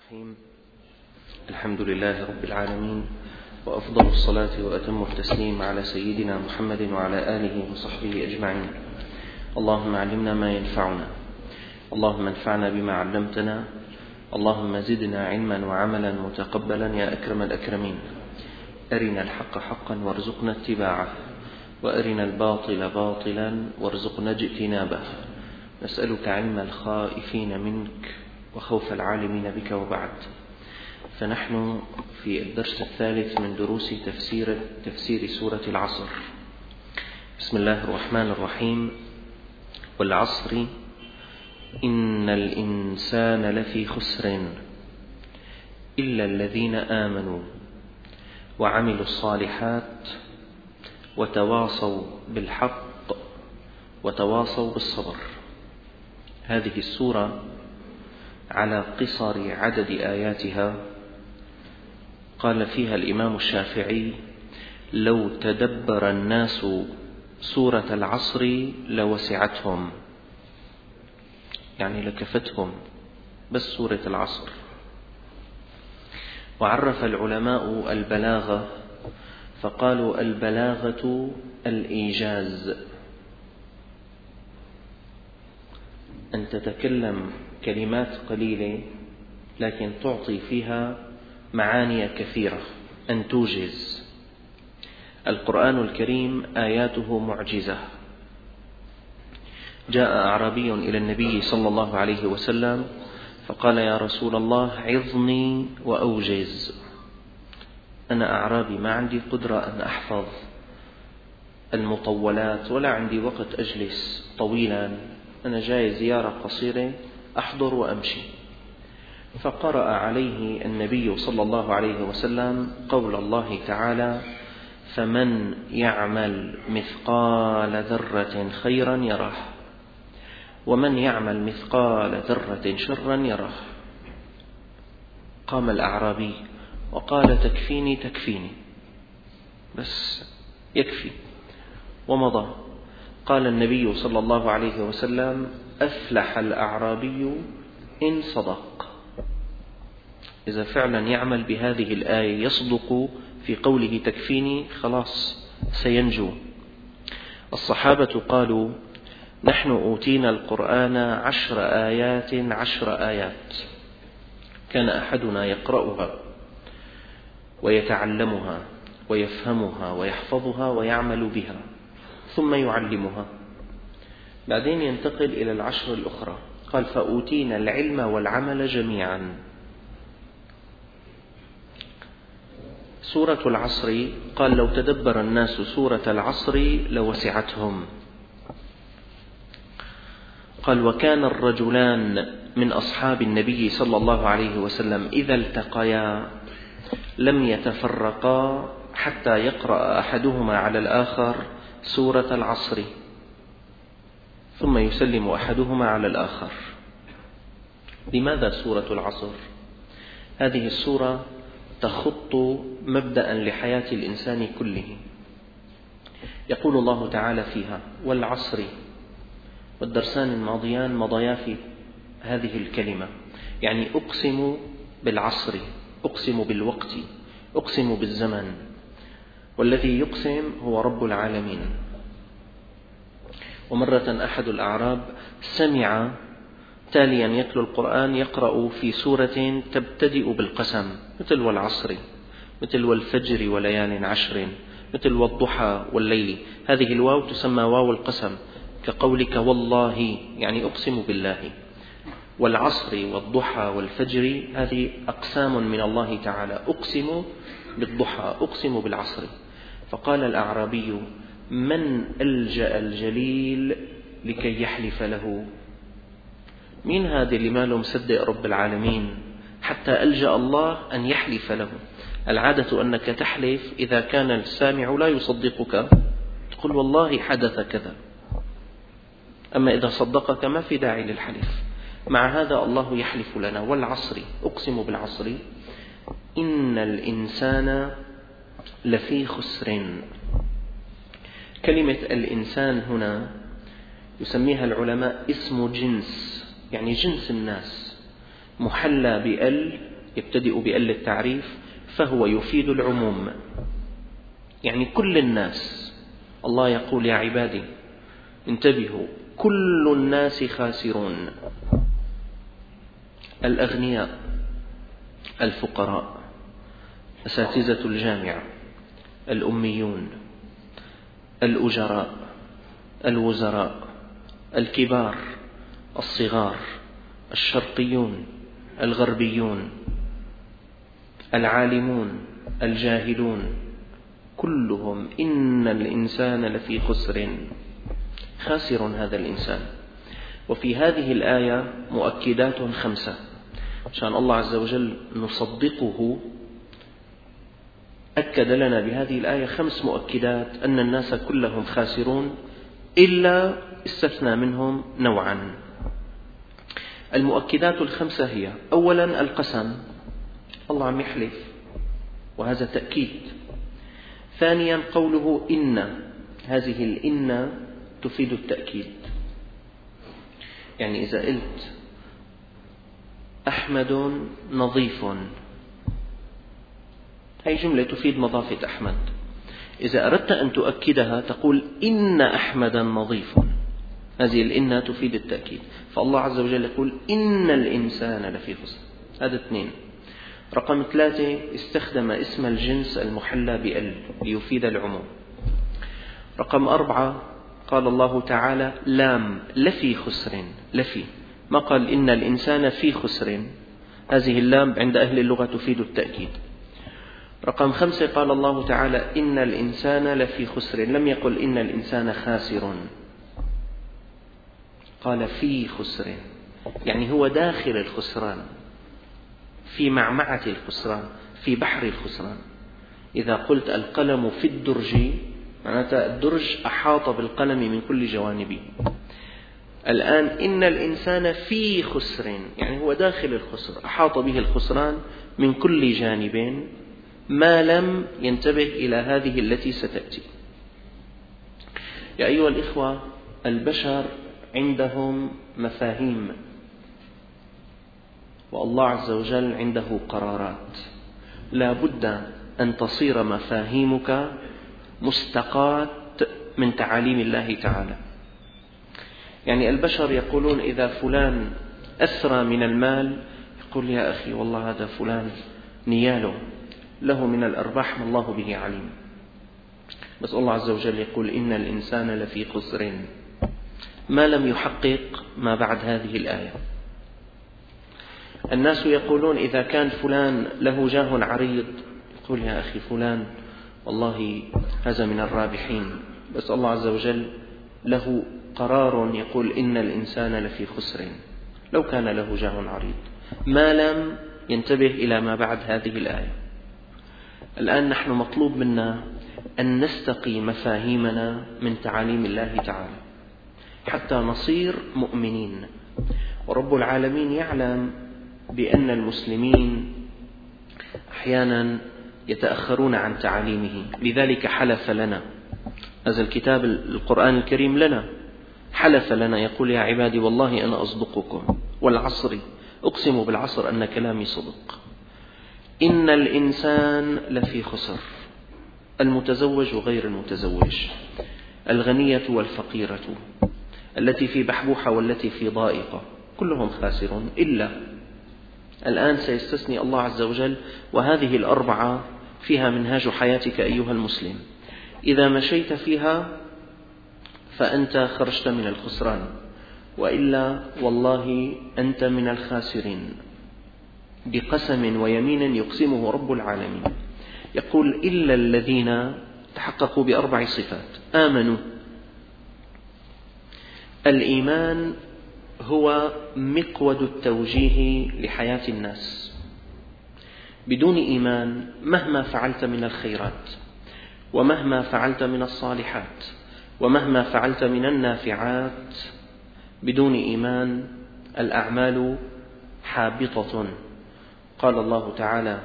الرحيم. الحمد لله رب العالمين، وأفضل الصلاة وأتم التسليم على سيدنا محمد وعلى آله وصحبه أجمعين. اللهم علمنا ما ينفعنا، اللهم انفعنا بما علمتنا، اللهم زدنا علما وعملا متقبلا يا أكرم الأكرمين. أرنا الحق حقا وارزقنا اتباعه، وأرنا الباطل باطلا وارزقنا اجتنابه. نسألك علم الخائفين منك وخوف العالمين بك. وبعد، فنحن في الدرس الثالث من دروس تفسير سورة العصر. بسم الله الرحمن الرحيم. والعصر إن الإنسان لفي خسر إلا الذين آمنوا وعملوا الصالحات وتواصوا بالحق وتواصوا بالصبر. هذه السورة على قصر عدد آياتها قال فيها الإمام الشافعي: لو تدبر الناس سورة العصر لوسعتهم، يعني لكفتهم بس سورة العصر. وعرف العلماء البلاغة فقالوا: البلاغة الإيجاز، أن تتكلم كلمات قليلة لكن تعطي فيها معاني كثيرة، أن توجز. القرآن الكريم آياته معجزة. جاء أعرابي إلى النبي صلى الله عليه وسلم فقال: يا رسول الله، عظني وأوجز. أنا أعرابي، ما عندي قدرة أن أحفظ المطولات ولا عندي وقت أجلس طويلا، أنا جاي زيارة قصيرة أحضر وأمشي. فقرأ عليه النبي صلى الله عليه وسلم قول الله تعالى: فمن يعمل مثقال ذرة خيرا يره، ومن يعمل مثقال ذرة شرا يره. قام الأعرابي وقال: تكفيني تكفيني، بس يكفي، ومضى. قال النبي صلى الله عليه وسلم: أفلح الأعرابي إن صدق. إذا فعلا يعمل بهذه الآية، يصدق في قوله تكفيني، خلاص سينجو. الصحابة قالوا: نحن أوتينا القرآن 10 آيات 10 آيات. كان أحدنا يقرأها ويتعلمها ويفهمها ويحفظها ويعمل بها ثم يعلمها، بعدين ينتقل إلى 10 الأخرى. قال: فأوتينا العلم والعمل جميعا. سورة العصر قال: لو تدبر الناس سورة العصر لوسعتهم. قال: وكان الرجلان من أصحاب النبي صلى الله عليه وسلم إذا التقيا لم يتفرقا حتى يقرأ أحدهما على الآخر سورة العصر ثم يسلم أحدهما على الآخر. لماذا سورة العصر؟ هذه السورة تخط مبدأ لحياة الإنسان كله. يقول الله تعالى فيها: والعصر. والدرسان الماضيان مضيا في هذه الكلمة، يعني أقسم بالعصر، أقسم بالوقت، أقسم بالزمن، والذي يقسم هو رب العالمين. ومرة أحد الأعراب سمع تاليا يتلو القرآن يقرأ في سورة تبتدئ بالقسم، مثل والعصر، مثل والفجر وليال عشر، مثل والضحى والليل. هذه الواو تسمى واو القسم، كقولك والله، يعني أقسم بالله. والعصر والضحى والفجر هذه أقسام من الله تعالى، أقسم بالضحى، أقسم بالعصر. فقال الأعرابي: من ألجأ الجليل لكي يحلف له؟ مين هذا اللي ما له مصدق رب العالمين حتى ألجأ الله أن يحلف له؟ العادة أنك تحلف إذا كان السامع لا يصدقك، تقول والله حدث كذا، أما إذا صدقك ما في داعي للحلف. مع هذا الله يحلف لنا: والعصر، أقسم بالعصر، إن الإنسان لفي خسر. كلمة الإنسان هنا يسميها العلماء اسم جنس، يعني جنس الناس، محلى بأل يبتدئ بأل التعريف فهو يفيد العموم، يعني كل الناس. الله يقول: يا عبادي انتبهوا، كل الناس خاسرون، الأغنياء، الفقراء، أساتذة الجامعة، الأميون، الأجراء، الوزراء، الكبار، الصغار، الشرقيون، الغربيون، العالمون، الجاهلون، كلهم إن الإنسان لفي خسر، خاسر هذا الإنسان. وفي هذه الآية مؤكدات 5 عشان الله عز وجل نصدقه. أكد لنا بهذه الآية 5 مؤكدات أن الناس كلهم خاسرون إلا استثنى منهم نوعا. المؤكدات 5 هي: أولا القسم، الله عم يحلف وهذا تأكيد. ثانيا قوله إن، هذه الإن تفيد التأكيد، يعني إذا قلت أحمد نظيف، هذه جملة تفيد مضافة أحمد. إذا أردت أن تؤكدها تقول إن أحمدا نظيف، هذه الإن تفيد التأكيد. فالله عز وجل يقول إن الإنسان لفي خسر، هذا 2. رقم 3 استخدم اسم الجنس المحلى بأل ليفيد العموم. رقم 4 قال الله تعالى لام لفي خسر، لفي، ما قال إن الإنسان في خسر، هذه اللام عند أهل اللغة تفيد التأكيد. رقم 5 قال الله تعالى إن الإنسان لفي خسر، لم يقل إن الإنسان خاسر، قال في خسر، يعني هو داخل الخسران، في معمعة الخسران، في بحر الخسران. إذا قلت القلم في الدرج، معناتها الدرج أحاط بالقلم من كل جوانبه. الآن إن الإنسان في خسر، يعني هو داخل الخسر، أحاط به الخسران من كل جانب، ما لم ينتبه إلى هذه التي ستأتي. يا أيها الإخوة، البشر عندهم مفاهيم، والله عز وجل عنده قرارات. لا بد أن تصير مفاهيمك مستقاة من تعاليم الله تعالى. يعني البشر يقولون إذا فلان أسرى من المال، يقول يا أخي والله هذا فلان نياله، له من الأرباح ما الله به عليم. بس الله عز وجل يقول إن الإنسان لفي خسر، ما لم يحقق ما بعد هذه الآية. الناس يقولون إذا كان فلان له جاه عريض، يقول يا أخي فلان والله هذا من الرابحين، بس الله عز وجل له قرار يقول إن الإنسان لفي خسر لو كان له جاه عريض، ما لم ينتبه إلى ما بعد هذه الآية. الآن نحن مطلوب منا أن نستقي مفاهيمنا من تعاليم الله تعالى حتى نصير مؤمنين. ورب العالمين يعلم بأن المسلمين أحيانا يتأخرون عن تعاليمه، لذلك حلف لنا. هذا الكتاب القرآن الكريم لنا، حلف لنا يقول يا عبادي والله أنا أصدقكم والعصر أقسم بالعصر أن كلامي صدق، إن الإنسان لفي خسر، المتزوج وغير المتزوج، الغنية والفقيرة، التي في بحبوحة والتي في ضائقة، كلهم خاسرون إلا. الآن سيستثني الله عز وجل، وهذه الأربعة فيها منهاج حياتك أيها المسلم. إذا مشيت فيها فأنت خرجت من الخسران، وإلا والله أنت من الخاسرين بقسم ويمين يقسمه رب العالمين. يقول إلا الذين تحققوا ب4 صفات: آمنوا. الإيمان هو مقود التوجيه لحياة الناس. بدون إيمان مهما فعلت من الخيرات، ومهما فعلت من الصالحات، ومهما فعلت من النافعات، بدون إيمان الأعمال حابطة. قال الله تعالى: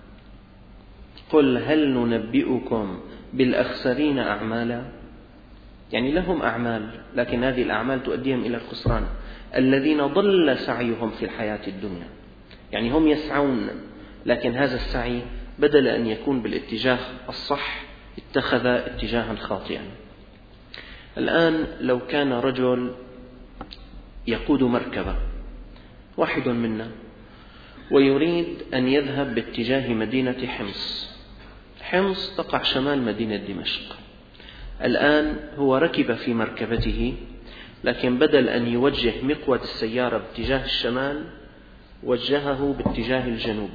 قل هل ننبئكم بالأخسرين أعمالا، يعني لهم أعمال لكن هذه الأعمال تؤديهم إلى الخسران. الذين ضل سعيهم في الحياة الدنيا، يعني هم يسعون لكن هذا السعي بدل أن يكون بالاتجاه الصح اتخذ اتجاها خاطئا. الآن لو كان رجل يقود مركبة، واحد منا، ويريد أن يذهب باتجاه مدينة حمص. حمص تقع شمال مدينة دمشق. الآن هو ركب في مركبته، لكن بدل أن يوجه مقود السيارة باتجاه الشمال وجهه باتجاه الجنوب،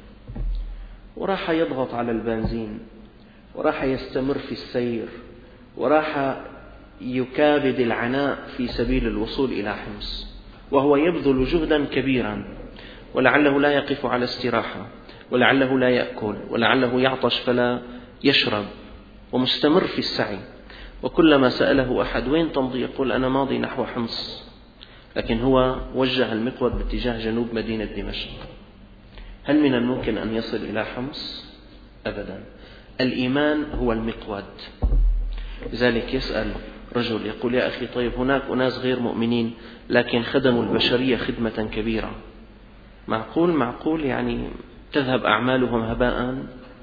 وراح يضغط على البنزين، وراح يستمر في السير، وراح يكابد العناء في سبيل الوصول إلى حمص، وهو يبذل جهدا كبيرا، ولعله لا يقف على استراحة، ولعله لا يأكل، ولعله يعطش فلا يشرب، ومستمر في السعي. وكلما سأله أحد وين تمضي يقول أنا ماضي نحو حمص، لكن هو وجه المقود باتجاه جنوب مدينة دمشق. هل من الممكن أن يصل إلى حمص؟ أبدا. الإيمان هو المقود. لذلك يسأل رجل يقول يا أخي طيب هناك أناس غير مؤمنين لكن خدموا البشرية خدمة كبيرة، معقول يعني تذهب أعمالهم هباء؟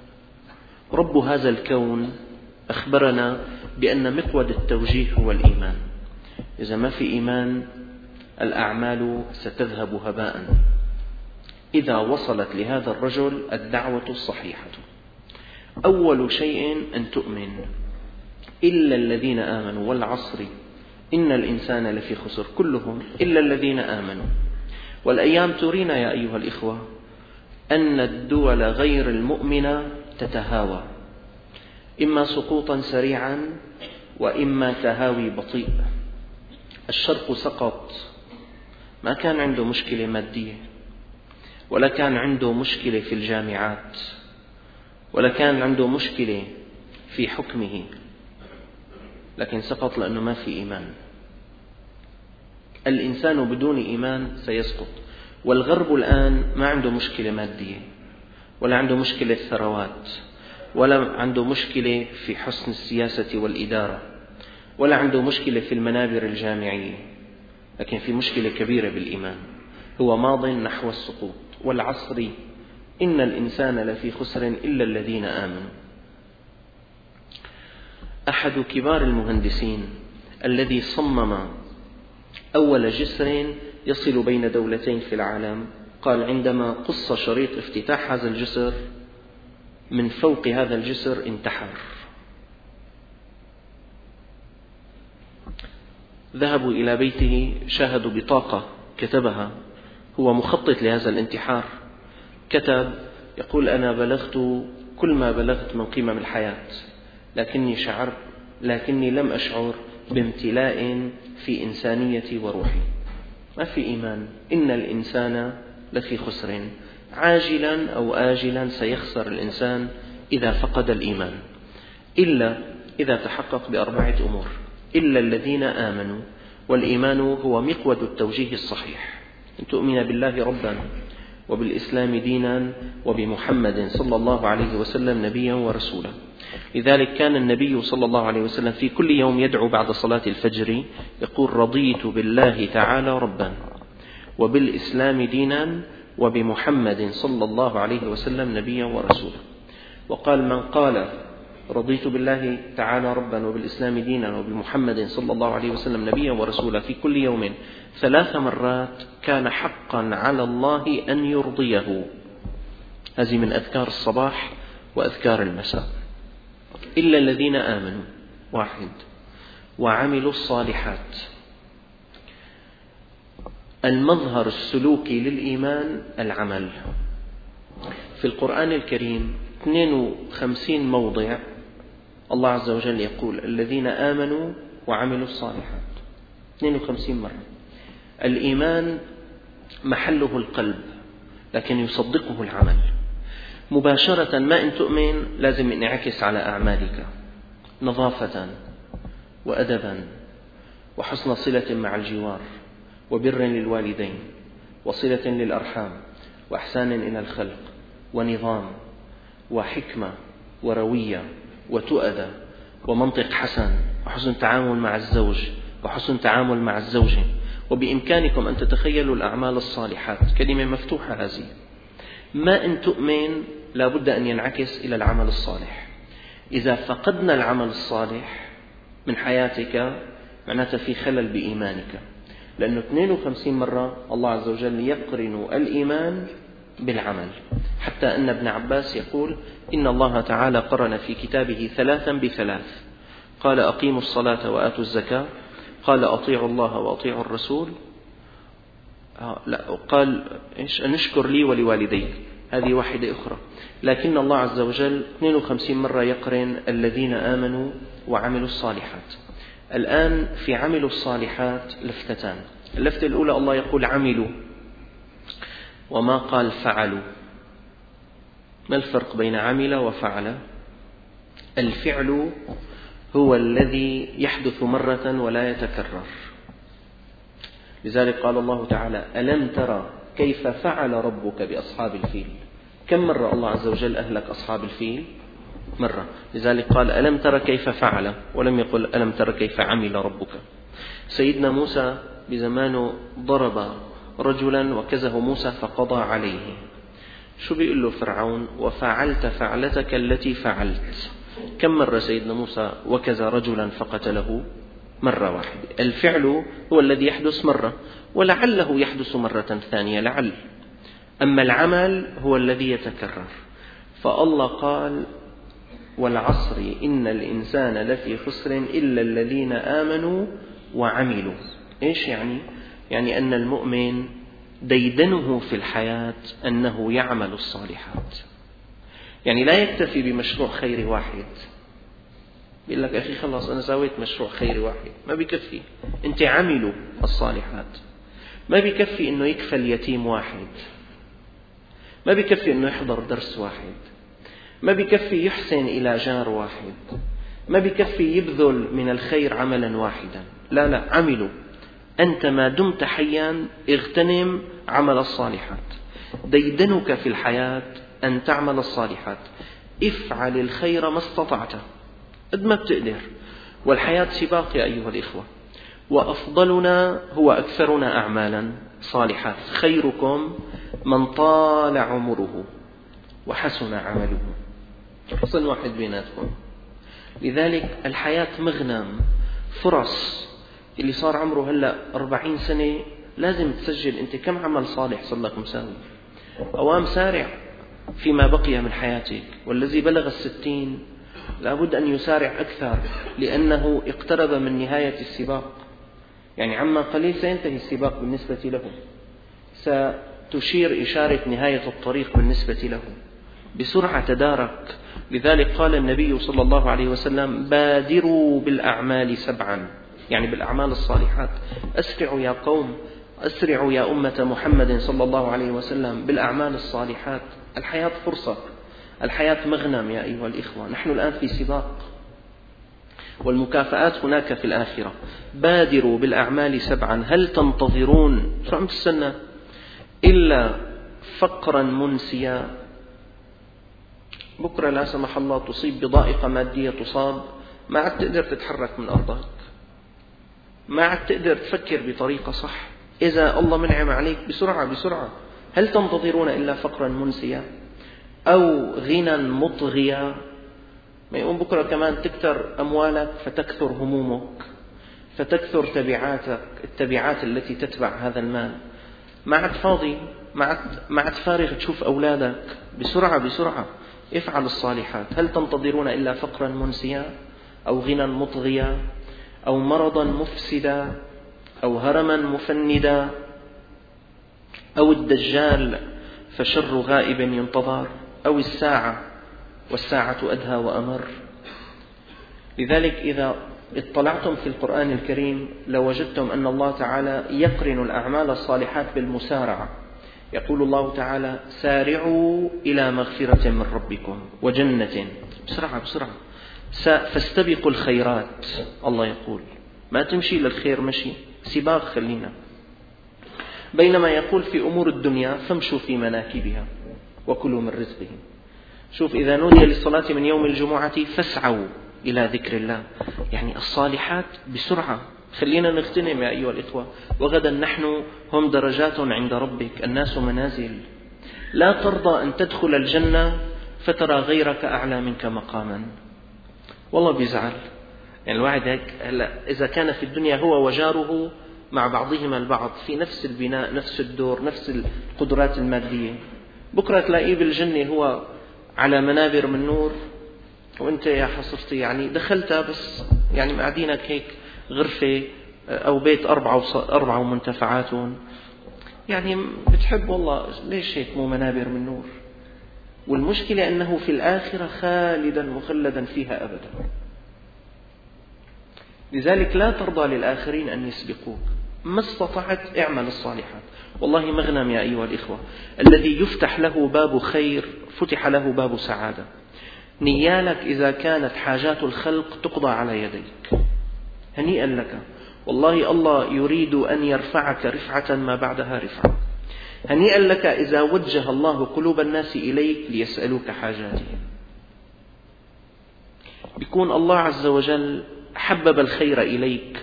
رب هذا الكون أخبرنا بأن مقود التوجيه هو الإيمان. إذا ما في إيمان الأعمال ستذهب هباء. إذا وصلت لهذا الرجل الدعوة الصحيحة، أول شيء أن تؤمن إلا الذين آمنوا والعصر إن الإنسان لفي خسر، كلهم إلا الذين آمنوا. والأيام ترينا يا أيها الإخوة أن الدول غير المؤمنة تتهاوى، إما سقوطا سريعا وإما تهاوي بطيء. الشرق سقط، ما كان عنده مشكلة مادية، ولا كان عنده مشكلة في الجامعات، ولا كان عنده مشكلة في حكمه، لكن سقط لأنه ما في إيمان. الإنسان بدون إيمان سيسقط. والغرب الآن ما عنده مشكلة مادية، ولا عنده مشكلة ثروات، ولا عنده مشكلة في حسن السياسة والإدارة، ولا عنده مشكلة في المنابر الجامعية، لكن في مشكلة كبيرة بالإيمان. هو ماض نحو السقوط. والعصر إن الإنسان لفي خسر إلا الذين آمنوا. أحد كبار المهندسين الذي صمم أول جسر يصل بين دولتين في العالم قال عندما قص شريط افتتاح هذا الجسر من فوق هذا الجسر انتحر. ذهبوا إلى بيته، شاهدوا بطاقة كتبها، هو مخطط لهذا الانتحار. كتب يقول أنا بلغت كل ما بلغت من قمم الحياة، لكني لم أشعر بامتلاء في إنسانيتي وروحي. ما في إيمان. إن الإنسان لفي خسر، عاجلا أو آجلا سيخسر الإنسان إذا فقد الإيمان، إلا إذا تحقق بأربعة أمور: إلا الذين آمنوا. والإيمان هو مقود التوجيه الصحيح، أن تؤمن بالله ربا، وبالإسلام دينا، وبمحمد صلى الله عليه وسلم نبيا ورسولا. لذلك كان النبي صلى الله عليه وسلم في كل يوم يدعو بعد صلاة الفجر يقول رضيت بالله تعالى ربا، وبالإسلام دينا، وبمحمد صلى الله عليه وسلم نبيا ورسولا. وقال من قال رضيت بالله تعالى ربا وبالإسلام دينا وبمحمد صلى الله عليه وسلم نبيا ورسولا في كل يوم 3 مرات كان حقا على الله أن يرضيه. هذه من أذكار الصباح وأذكار المساء. إلا الذين آمنوا 1 وعملوا الصالحات. المظهر السلوكي للإيمان العمل. في القرآن الكريم 52 موضع الله عز وجل يقول الذين آمنوا وعملوا الصالحات 52 مرة. الإيمان محله القلب، لكن يصدقه العمل مباشرة. ما إن تؤمن لازم ينعكس على أعمالك، نظافة وأدبا وحسن صلة مع الجوار، وبر للوالدين، وصلة للأرحام، وإحسان إلى الخلق، ونظام، وحكمة، وروية، وتؤدة، ومنطق حسن، وحسن تعامل مع الزوج، وحسن تعامل مع الزوجة. وبإمكانكم أن تتخيلوا الأعمال الصالحات، كلمة مفتوحة هذه، ما إن تؤمن لابد أن ينعكس إلى العمل الصالح. إذا فقدنا العمل الصالح من حياتك معناته في خلل بإيمانك، لأنه 52 مرة الله عز وجل يقرن الإيمان بالعمل، حتى أن ابن عباس يقول إن الله تعالى قرن في كتابه 3 ب3، قال أقيموا الصلاة وآتوا الزكاة، قال أطيعوا الله وأطيعوا الرسول، قال نشكر لي ولوالديك، هذه واحدة أخرى. لكن الله عز وجل 52 مرة يقرن الذين آمنوا وعملوا الصالحات. الآن في عملوا الصالحات لفتتان. اللفتة الأولى الله يقول عملوا وما قال فعلوا. ما الفرق بين عمل وفعل؟ الفعل هو الذي يحدث مرة ولا يتكرر، لذلك قال الله تعالى ألم ترى كيف فعل ربك بأصحاب الفيل. كم مرة الله عز وجل أهلك أصحاب الفيل؟ مرة، لذلك قال ألم ترى كيف فعل، ولم يقل ألم ترى كيف عمل ربك. سيدنا موسى بزمانه ضرب رجلا وكزه موسى فقضى عليه. شو بيقول له فرعون؟ وفعلت فعلتك التي فعلت. كم مرة سيدنا موسى وكز رجلا فقتله؟ مرة واحدة. الفعل هو الذي يحدث مرة ولعله يحدث مرة ثانية لعل، أما العمل هو الذي يتكرر. فالله قال والعصر إن الإنسان لفي خسر إلا الذين آمنوا وعملوا. إيش يعني؟ يعني أن المؤمن ديدنه في الحياة أنه يعمل الصالحات، يعني لا يكتفي بمشروع خيري واحد. يقول لك أخي خلاص أنا سويت مشروع خيري واحد، ما بيكفي. أنت عملوا الصالحات. ما بيكفي أنه يكفى اليتيم واحد، ما بيكفي أنه يحضر درس واحد، ما بيكفي يحسن إلى جار واحد، ما بيكفي يبذل من الخير عملا واحدا. لا لا، عملوا. أنت ما دمت حيا اغتنم عمل الصالحات. ديدنك في الحياة أن تعمل الصالحات. افعل الخير ما استطعت قد ما بتقدر، والحياة سباق يا أيها الإخوة، وأفضلنا هو أكثرنا أعمالا صالحات. خيركم من طال عمره وحسن عمله. حسن واحد بيناتكم. لذلك الحياة مغنم، فرص. اللي صار عمره هلأ 40 سنة لازم تسجل أنت كم عمل صالح صار لك مساوي. أوام سارع فيما بقي من حياتك، والذي بلغ 60 لابد أن يسارع أكثر، لأنه اقترب من نهاية السباق. يعني عما قليل سينتهي السباق بالنسبة له، ستشير إشارة نهاية الطريق بالنسبة له. بسرعة تدارك. لذلك قال النبي صلى الله عليه وسلم بادروا بالأعمال 7، يعني بالأعمال الصالحات. أسرعوا يا قوم، أسرعوا يا أمة محمد صلى الله عليه وسلم بالأعمال الصالحات. الحياة فرصة، الحياة مغنم يا أيها الإخوة. نحن الآن في سباق، والمكافآت هناك في الآخرة. بادروا بالأعمال 7. هل تنتظرون؟ شو عم تستنى؟ إلا فقرا منسيا. بكرة لا سمح الله تصيب بضائقة مادية، تصاب، ما عاد تقدر تتحرك من أرضك، ما عاد تقدر تفكر بطريقة صح. إذا الله منعم عليك بسرعة بسرعة. هل تنتظرون إلا فقرا منسيا أو غنى مطغيا؟ ما يقوم بكرة كمان تكثر أموالك فتكثر همومك، فتكثر تبعاتك، التبعات التي تتبع هذا المال. ما عاد فاضي، ما عاد فارغ تشوف أولادك. بسرعة بسرعة افعل الصالحات. هل تنتظرون إلا فقرا منسيا أو غنى مطغيا أو مرضا مفسدا أو هرما مفندا أو الدجال فشر غائب ينتظر أو الساعة والساعة أدهى وأمر. لذلك إذا اطلعتم في القرآن الكريم لوجدتم أن الله تعالى يقرن الأعمال الصالحات بالمسارعة. يقول الله تعالى سارعوا إلى مغفرة من ربكم وجنة. بسرعة بسرعة، فاستبقوا الخيرات. الله يقول ما تمشي للخير مشي، سباق خلينا. بينما يقول في أمور الدنيا فامشوا في مناكبها وكلوا من رزقه. شوف إذا نودي للصلاة من يوم الجمعة فاسعوا إلى ذكر الله. يعني الصالحات بسرعة. خلينا نغتنم يا أيها الإخوة. وغدا نحن هم درجات عند ربك، الناس منازل. لا ترضى أن تدخل الجنة فترى غيرك أعلى منك مقاما. والله بيزعل. يعني الواحد هيك إذا كان في الدنيا هو وجاره مع بعضهما البعض في نفس البناء، نفس الدور، نفس القدرات المادية، بكرة تلاقيه بالجنة هو على منابر من نور، وأنت يا حصرتي يعني دخلتها بس يعني قاعدينك هيك غرفة أو بيت أربعة منتفعاتهم، يعني بتحب والله ليش هيك مو منابر من نور. والمشكلة أنه في الآخرة خالدا مخلدا فيها أبدا. لذلك لا ترضى للآخرين أن يسبقوك، ما استطعت اعمل الصالحات. والله مغنم يا أيها الإخوة، الذي يفتح له باب خير فتح له باب سعادة. نيالك إذا كانت حاجات الخلق تقضى على يديك، هنيئا لك. والله الله يريد أن يرفعك رفعة ما بعدها رفعة. هنيئا لك إذا وجه الله قلوب الناس إليك ليسألوك حاجاتهم. بيكون الله عز وجل حبب الخير إليك.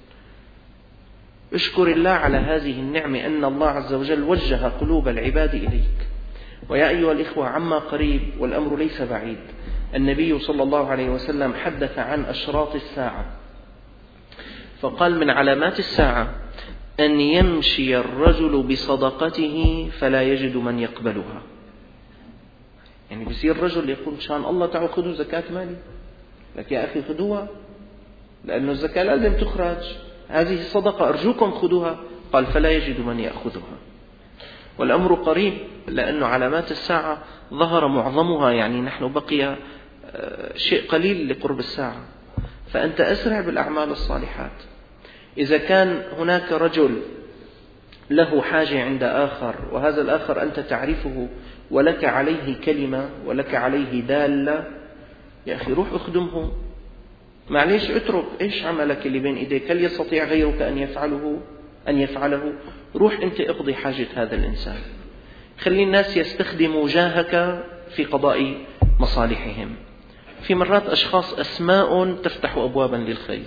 اشكر الله على هذه النعمة أن الله عز وجل وجه قلوب العباد إليك. ويا أيها الإخوة، عما قريب والأمر ليس بعيد، النبي صلى الله عليه وسلم حدث عن أشراط الساعة، فقال من علامات الساعة أن يمشي الرجل بصدقته فلا يجد من يقبلها. يعني بيصير الرجل يقول شان الله تعالوا خذوا زكاة مالي، لك يا أخي خذوها لأنه الزكاة لازم تخرج، هذه الصدقة أرجوكم خذوها. قال فلا يجد من يأخذها. والأمر قريب، لأنه علامات الساعة ظهر معظمها، يعني نحن بقي شيء قليل لقرب الساعة. فأنت أسرع بالأعمال الصالحات. إذا كان هناك رجل له حاجة عند آخر، وهذا الآخر أنت تعرفه ولك عليه كلمة ولك عليه دالة، يا أخي روح أخدمه. معليش اترك إيش عملك اللي بين إيديك، هل يستطيع غيرك أن يفعله؟ روح أنت اقضي حاجة هذا الإنسان. خلي الناس يستخدموا جاهك في قضاء مصالحهم. في مرات أشخاص أسماء تفتح أبوابا للخير،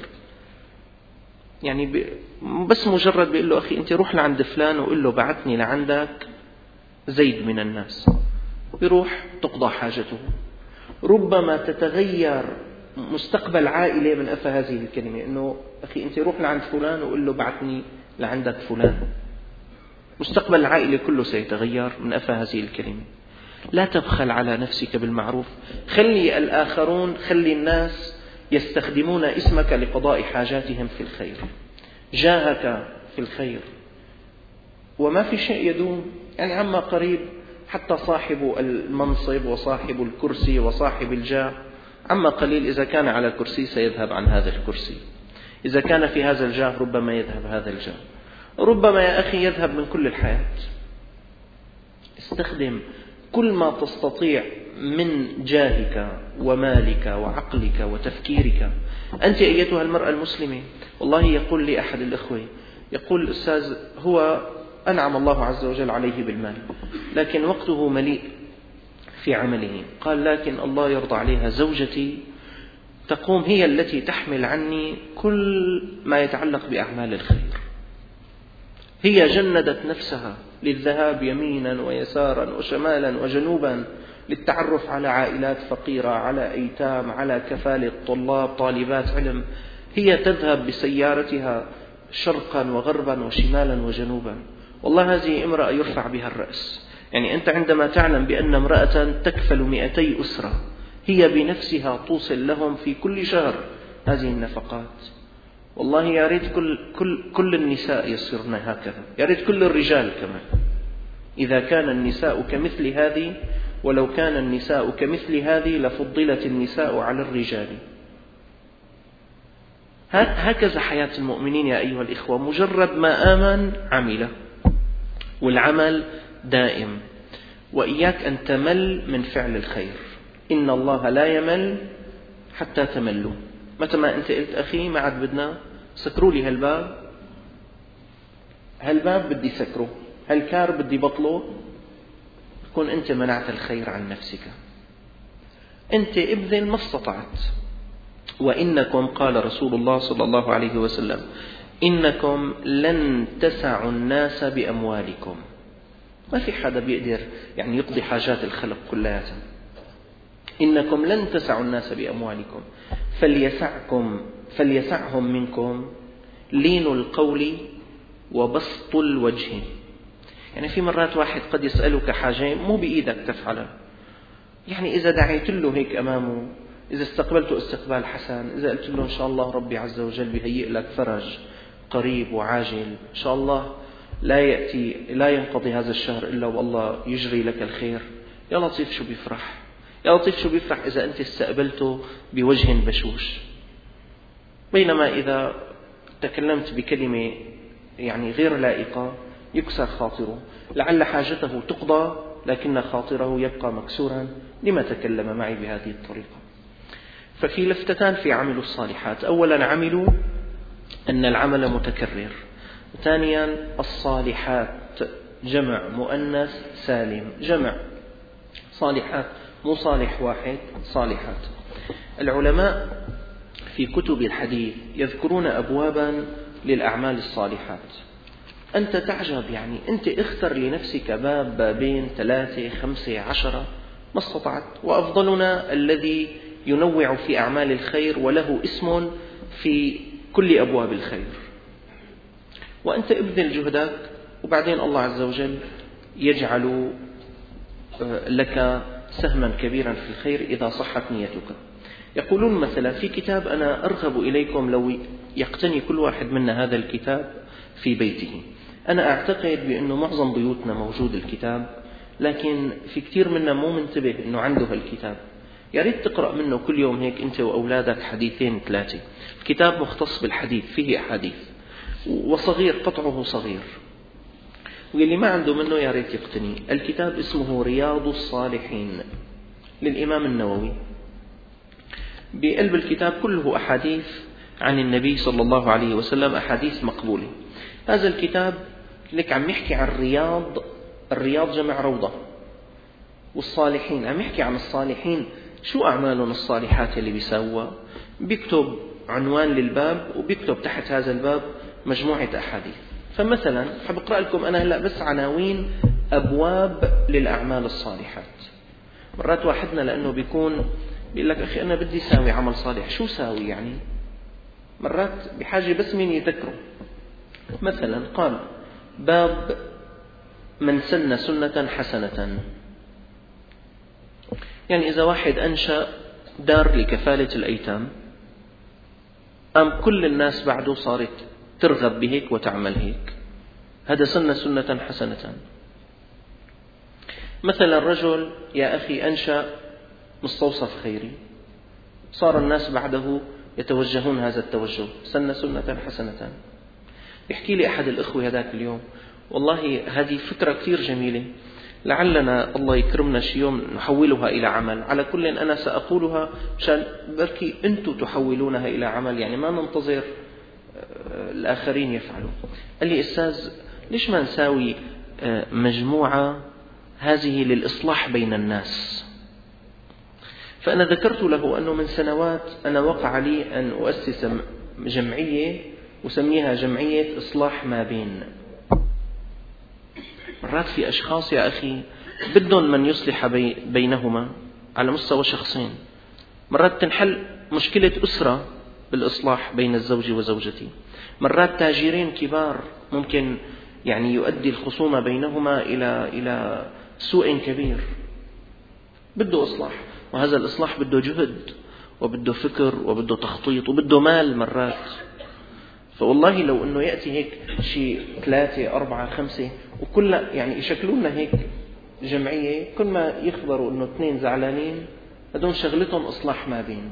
يعني بس مجرد بيقول له أخي أنت روح لعند فلان وقل له بعثني لعندك زيد من الناس، ويروح تقضى حاجته. ربما تتغير مستقبل عائلة من أفى هذه الكلمة، إنه أخي أنت روح لعند فلان وقل له بعثني لعندك فلان. مستقبل العائلة كله سيتغير من أفى هذه الكلمة. لا تبخل على نفسك بالمعروف. خلي الآخرون، خلي الناس يستخدمون اسمك لقضاء حاجاتهم في الخير، جاهك في الخير. وما في شيء يدوم، يعني عما قريب حتى صاحب المنصب وصاحب الكرسي وصاحب الجاه عما قليل إذا كان على الكرسي سيذهب عن هذا الكرسي، إذا كان في هذا الجاه ربما يذهب هذا الجاه، ربما يا أخي يذهب من كل الحياة. استخدم كل ما تستطيع من جاهك ومالك وعقلك وتفكيرك. أنت أيتها المرأة المسلمة، والله يقول لي أحد الأخوة، يقول الأستاذ هو أنعم الله عز وجل عليه بالمال لكن وقته مليء في عمله، قال لكن الله يرضى عليها زوجتي تقوم هي التي تحمل عني كل ما يتعلق بأعمال الخير. هي جندت نفسها للذهاب يمينا ويسارا وشمالا وجنوبا للتعرف على عائلات فقيرة، على أيتام، على كفالة طلاب طالبات علم. هي تذهب بسيارتها شرقا وغربا وشمالا وجنوبا. والله هذه امرأة يرفع بها الرأس. يعني أنت عندما تعلم بأن امرأة تكفل 200 أسرة هي بنفسها توصل لهم في كل شهر هذه النفقات، والله يا ريت كل النساء يصيرن هكذا، يا ريت كل الرجال كمان. إذا كان النساء كمثل هذه، ولو كان النساء كمثل هذه لفضلت النساء على الرجال. هكذا حياة المؤمنين يا أيها الإخوة، مجرد ما آمن عمل، والعمل دائم. وإياك أن تمل من فعل الخير، إن الله لا يمل حتى تملوا. متى ما أنت قلت أخي ما عاد بدنا سكروا لي هالباب بدي سكره، هالكار بدي بطله، كن أنت منعت الخير عن نفسك. أنت ابذل ما استطعت. وإنكم، قال رسول الله صلى الله عليه وسلم، إنكم لن تسعوا الناس بأموالكم. ما في حدا بيقدر يعني يقضي حاجات الخلق كلها. إنكم لن تسعوا الناس بأموالكم فليسعهم منكم لين القول وبسط الوجه. يعني في مرات واحد قد يسألك حاجة مو بإيدك تفعلها، يعني إذا دعيت له هيك أمامه، إذا استقبلته استقبال حسن، إذا قلت له إن شاء الله ربي عز وجل بيهيئ لك فرج قريب وعاجل، إن شاء الله لا ينقضي هذا الشهر إلا والله يجري لك الخير، يا لطيف شو بيفرح، يا لطيف شو بيفرح إذا أنت استقبلته بوجه بشوش. بينما إذا تكلمت بكلمة يعني غير لائقة يكسر خاطره، لعل حاجته تقضى لكن خاطره يبقى مكسورا لما تكلم معي بهذه الطريقة. ففي لفتتان في عملوا الصالحات: أولا عملوا أن العمل متكرر، ثانيا الصالحات جمع مؤنث سالم، جمع صالحات مو صالح واحد، صالحات. العلماء في كتب الحديث يذكرون أبوابا للأعمال الصالحات. أنت تعجب، يعني أنت اختر لنفسك باب، بابين، 3، 5، 10 ما استطعت، وأفضلنا الذي ينوع في أعمال الخير وله اسم في كل أبواب الخير. وأنت ابذل جهدك وبعدين الله عز وجل يجعل لك سهما كبيرا في الخير إذا صحت نيتك. يقولون مثلا في كتاب أنا أرغب إليكم لو يقتني كل واحد منا هذا الكتاب في بيته. أنا أعتقد بأنه معظم بيوتنا موجود الكتاب، لكن في كثير منا مو منتبه أنه عنده هالكتاب. يا ريت تقرأ منه كل يوم هيك أنت وأولادك حديثين 3. كتاب مختص بالحديث، فيه أحاديث وصغير، قطعه صغير، واللي ما عنده منه يا ريت يقتني. الكتاب اسمه رياض الصالحين للإمام النووي. بقلب الكتاب كله أحاديث عن النبي صلى الله عليه وسلم، أحاديث مقبولة. هذا الكتاب لك عم يحكي عن الرياض جمع روضة، والصالحين عم يحكي عن الصالحين شو أعمالهم الصالحات اللي بيسووا. بيكتب عنوان للباب وبيكتب تحت هذا الباب مجموعة أحاديث. فمثلا حاب أقرأ لكم أنا هلأ بس عناوين أبواب للأعمال الصالحات. مرات واحدنا لأنه بيقول لك أخي أنا بدي ساوي عمل صالح، شو ساوي يعني؟ مرات بحاجة بس مين يذكره. مثلا قال باب من سن سنة حسنة، يعني إذا واحد أنشأ دار لكفالة الأيتام، كل الناس بعده صارت ترغب بهيك وتعمل هيك، هذا سنة حسنة. مثلا رجل يا أخي أنشأ مستوصف خيري، صار الناس بعده يتوجهون هذا التوجه، سنة حسنة. يحكي لي أحد الأخوة هذاك اليوم والله هذه فكرة كثير جميلة، لعلنا الله يكرمنا شي يوم نحولها إلى عمل. على كل أنا سأقولها مشان بركي أنتم تحولونها إلى عمل، يعني ما ننتظر الآخرين يفعلوا. قال لي أستاذ ليش ما نساوي مجموعة هذه للإصلاح بين الناس؟ فأنا ذكرت له أنه من سنوات أنا وقع لي أن أؤسس جمعية وسميها جمعية إصلاح ما بين. مرات في أشخاص يا أخي بدهم من يصلح بينهما على مستوى شخصين. مرات تنحل مشكلة أسرة بالإصلاح بين الزوج وزوجته. مرات تاجرين كبار ممكن يعني يؤدي الخصومة بينهما إلى سوء كبير، بده إصلاح، وهذا الإصلاح بده جهد وبده فكر وبده تخطيط وبده مال مرات. فوالله لو أنه يأتي هيك شيء 3 4 5 وكل يعني يشكلونا هيك جمعية، كل ما يخبروا أنه 2 زعلانين هدول شغلتهم إصلاح ما بين.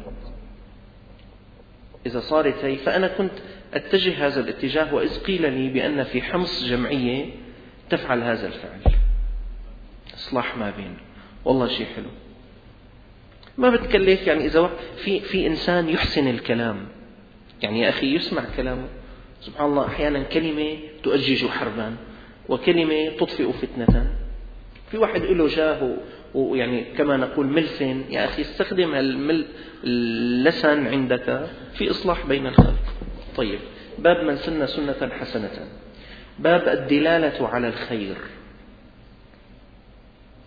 إذا صارت هي، فأنا كنت أتجه هذا الاتجاه، وإذ قيل لي بأن في حمص جمعية تفعل هذا الفعل، إصلاح ما بين. والله شيء حلو، ما بتكلف. يعني إذا في إنسان يحسن الكلام، يعني يا أخي يسمع كلامه، سبحان الله أحيانا كلمة تؤجج حربا وكلمة تطفئ فتنة. في واحد له جاه ويعني كما نقول ملسن، يا أخي استخدم اللسن عندك في إصلاح بين الخلق. طيب باب من سن سنة حسنة، باب الدلالة على الخير.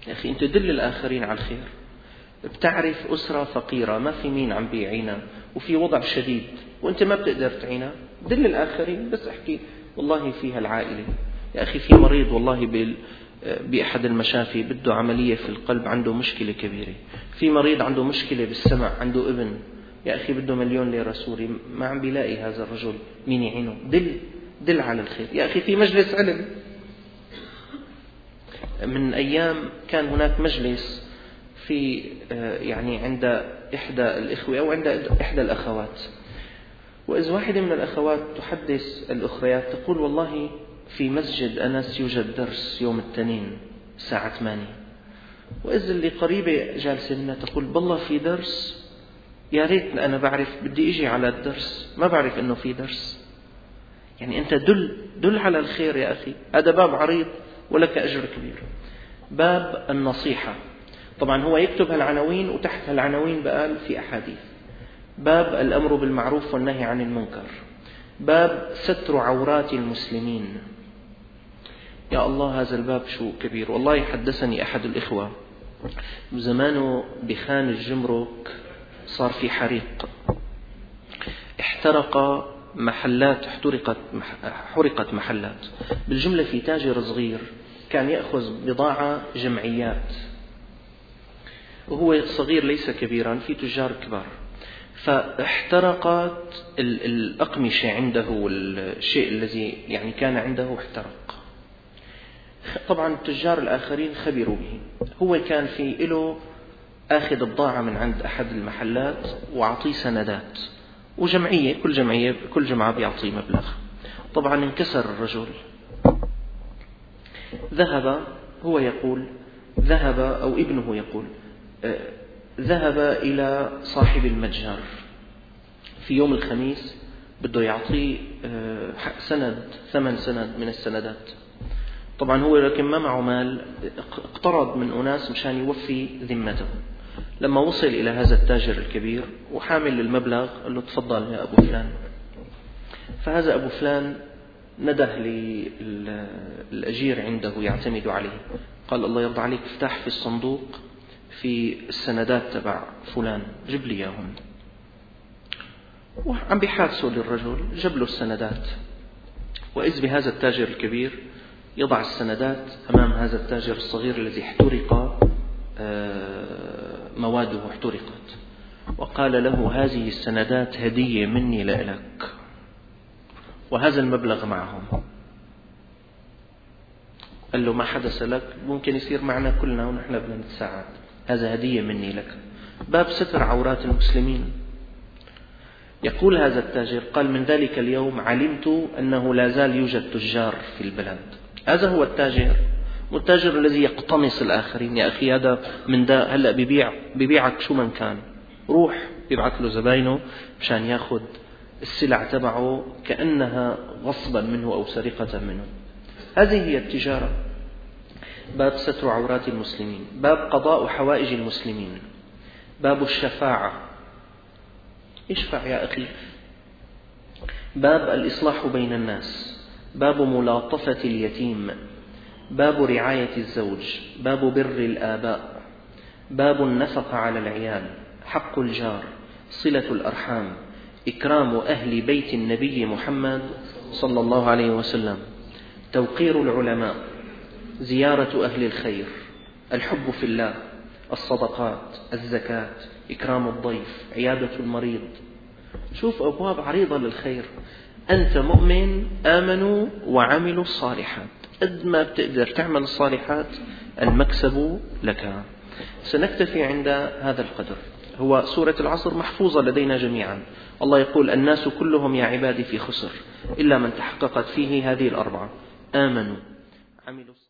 يا أخي أنت دل الآخرين على الخير. بتعرف أسرة فقيرة ما في مين عم بيعينها وفي وضع شديد وأنت ما بتقدر تعينها، دل الآخرين، بس احكي والله فيها العائلة. يا أخي في مريض والله بأحد المشافي بده عملية في القلب، عنده مشكلة كبيرة. في مريض عنده مشكلة بالسمع، عنده ابن، يا أخي بده 1,000,000 ليرة سوري، ما عم بيلاقي هذا الرجل مين يعينه. دل على الخير. يا أخي في مجلس علم من أيام، كان هناك مجلس في يعني عند إحدى الإخوة أو عند إحدى الأخوات، وإذ واحدة من الأخوات تحدث الأخريات تقول والله في مسجد أنس يوجد درس يوم الاثنين الساعة 8، وإذ اللي قريبة جالسة منا تقول بالله في درس، يا ريت أنا بعرف بدي إجي على الدرس، ما بعرف إنه في درس. يعني أنت دل على الخير يا أخي. هذا باب عريض ولك أجر كبير. باب النصيحة، طبعا هو يكتب هالعناوين وتحت هالعناوين بقال في أحاديث. باب الأمر بالمعروف والنهي عن المنكر. باب ستر عورات المسلمين. يا الله هذا الباب شو كبير. والله حدثني أحد الإخوة زمانه بخان الجمرك صار في حريق، احترق محلات، حرقت محلات. بالجملة في تاجر صغير كان يأخذ بضاعة جمعيات، وهو صغير ليس كبيرا، في تجار كبار، فاحترقت الأقمشة عنده والشيء الذي يعني كان عنده احترق. طبعا التجار الآخرين خبروا به. هو كان في له أخذ بضاعة من عند أحد المحلات وعطيه سندات، وجمعية كل جمعة بيعطيه مبلغ. طبعا انكسر الرجل. هو يقول ذهب أو ابنه يقول ذهب إلى صاحب المتجر في يوم الخميس بده يعطيه ثمن سند من السندات. طبعا هو لكن ما معه مال، اقترض من أناس مشان يوفي ذمته. لما وصل إلى هذا التاجر الكبير وحامل المبلغ قال له تفضل يا أبو فلان. فهذا أبو فلان نده للأجير عنده يعتمد عليه، قال الله يرضى عليك افتح في الصندوق في السندات تبع فلان جيب لي اياهم. وعم بيحادثوا للرجل، جاب له السندات، وإذ بهذا التاجر الكبير يضع السندات أمام هذا التاجر الصغير الذي احترق مواده احترقت، وقال له هذه السندات هدية مني لك، وهذا المبلغ معهم. قال له ما حدث لك ممكن يصير معنا كلنا ونحن بدنا نتساعد، هذا هدية مني لك. باب ستر عورات المسلمين. يقول هذا التاجر قال من ذلك اليوم علمت أنه لا زال يوجد تجار في البلاد. هذا هو التاجر، والتاجر الذي يقتمص الآخرين. يا أخي هذا من ده هلأ بيبيعك شو من كان، روح يبعث له زباينه مشان ياخذ السلع تبعه كأنها غصبا منه أو سرقة منه. هذه هي التجارة. باب ستر عورات المسلمين. باب قضاء حوائج المسلمين. باب الشفاعة، اشفع يا أخي. باب الإصلاح بين الناس. باب ملاطفة اليتيم. باب رعاية الزوج. باب بر الآباء. باب النفقة على العيال. حق الجار. صلة الأرحام. إكرام أهل بيت النبي محمد صلى الله عليه وسلم. توقير العلماء. زيارة أهل الخير. الحب في الله. الصدقات. الزكاة. إكرام الضيف. عيادة المريض. شوف أبواب عريضة للخير. أنت مؤمن، آمنوا وعملوا الصالحات، قد ما بتقدر تعمل الصالحات المكسب لك. سنكتفي عند هذا القدر. هو سورة العصر محفوظة لدينا جميعا. الله يقول الناس كلهم يا عبادي في خسر إلا من تحققت فيه هذه الأربعة: آمنوا، عملوا